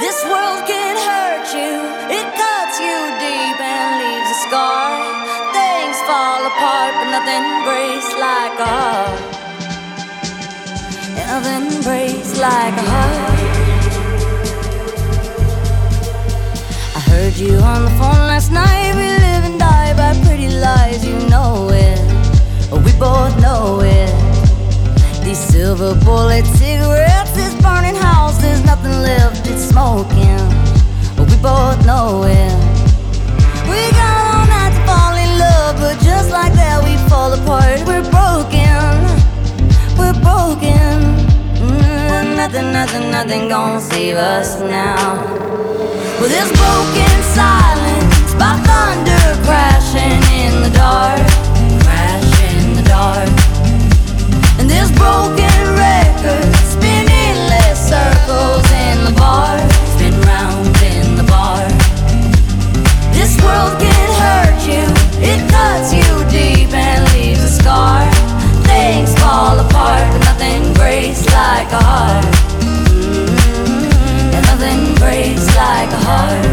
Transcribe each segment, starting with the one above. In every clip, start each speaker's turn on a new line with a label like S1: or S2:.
S1: This world can hurt you, it cuts you deep and leaves a scar. Things fall apart, but nothing breaks like a heart. Nothing breaks like a heart. I heard you on the phone last night. We live and die by pretty lies, you know it. We both know it. These silver bullet cigarettes, this burning house, there's nothing left, it's smoking. We both know it. We got all night to fall in love, but just like that we fall apart. We're broken, we're broken. Nothing gonna save us now. Well, there's broken silence by thunder crashing in the dark, crash in the dark. And there's broken records spin endless circles in the bar, spin round in the bar. This world can hurt you, it cuts you deep and leaves a scar. Things fall apart, but nothing breaks like a heart. And nothing breaks like a heart.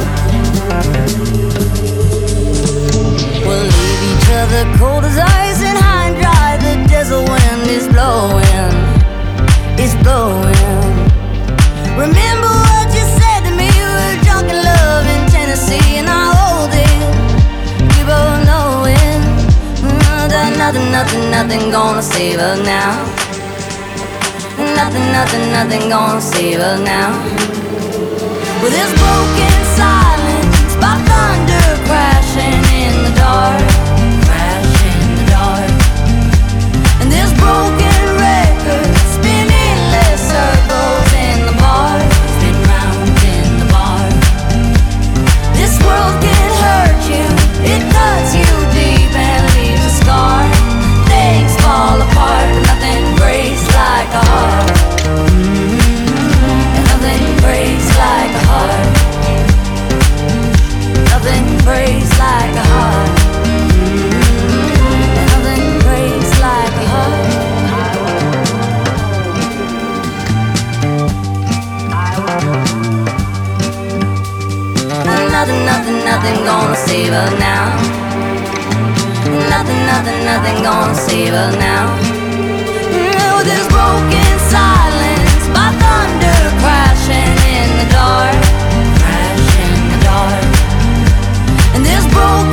S1: We'll leave each other cold as ice and high and dry. The desert wind is blowing, it's blowing. Remember what you said to me? We were drunk in love in Tennessee, and I hold it. We both know it. Nothing gonna save us now. Nothing gonna save us now. Well, there's broken silence by thunder crashing in the dark, crash in the dark. And there's broken records spin endless circles in the bar, spin round in the bar. This world can hurt you, it cuts you deep and leaves a scar. Things fall apart, but nothing breaks like a heart. And nothing breaks like a heart. Nothing breaks like a heart. And nothing breaks like a heart. Nothing gonna save us now. Nothing gonna save us now. Oh, there's broken silence by thunder crashing in the dark, crash in the dark. And there's broken